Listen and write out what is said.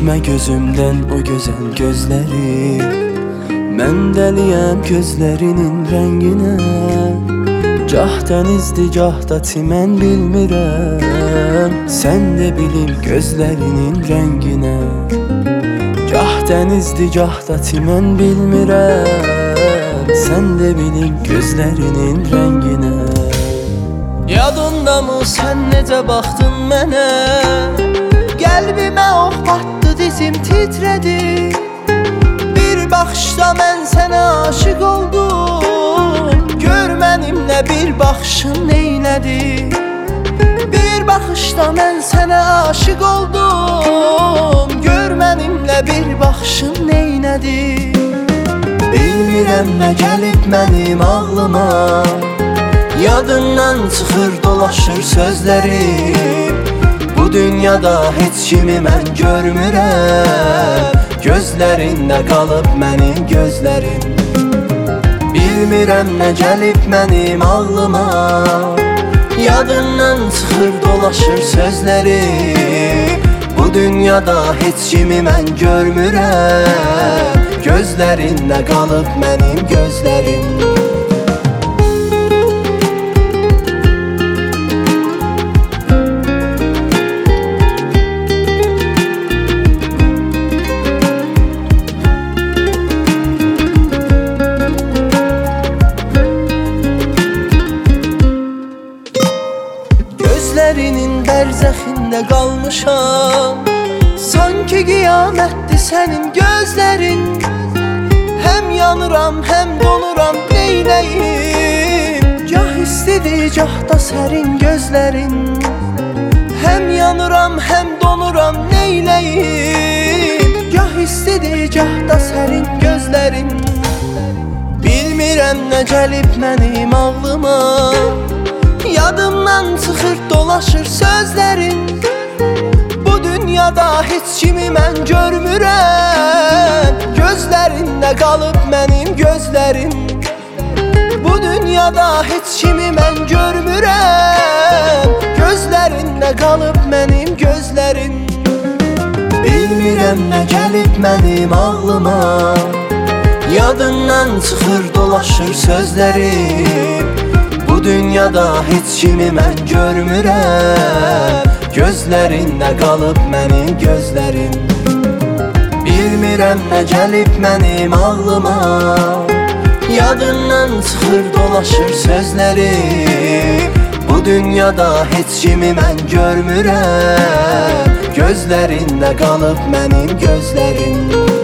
Çəkmə gözümdən o gözəl gözləri. Mən dəliyəm gözlərinin rənginə. Gah dənizdir, gah da çimən bilmirəm. Sən də bilim gözlərinin rənginə. Gah dənizdir, gah da çimən bilmirəm. Sən də bilim gözlərinin rənginə. Yadındamı sən necə baxdın mənə? Qəlbimə ox batdı, dizim titrədi. Bir baxışda mən sənə aşık oldum. Gör mənimlə bir baxışın neynədi? Bir baxışda mən sənə aşık oldum. Gör mənimlə bir baxışın neynədi? Bilmirəm nə gəlib mənim ağlıma. Yadından çıxır dolaşır sözlərim. Bu dünyada heç kimi mən görmürəm. Gözlərində qalıb mənim gözlərim. Bilmirəm nə gəlib mənim ağlıma. Yadından çıxır dolaşır sözlərim. Bu dünyada heç kimi mən görmürəm. Gözlərində qalıb mənim gözlərim. Gözlərinin bərzəxində qalmışam. Sanki qiyamətdir sənin gözlərin. Həm yanıram, həm donuram, neyləyim? Gah istidir, gah da sərin gözlərin. Həm yanıram, həm donuram, neyləyim? Gah istidir, gah da sərin gözlərin. Bilmirəm nə gəlib mənim ağlıma. Yadımdan çıxır dolaşır sözlərin. Bu dünyada heç kimi mən görmürəm. Gözlərində qalıb mənim gözlərim. Bu dünyada heç kimi mən görmürəm. Gözlərində qalıb mənim gözlərim. Bilmirəm nə gəlib mənim ağlıma. Yadından çıxır dolaşır sözlərim. Bu dünyada heç kimi mən görmürəm. Gözlərində qalıb mənim gözlərim. Bilmirəm nə gəlib mənim ağlıma. Yadından çıxır dolaşır sözlərim. Bu dünyada heç kimi mən görmürəm. Gözlərində qalıb mənim gözlərim.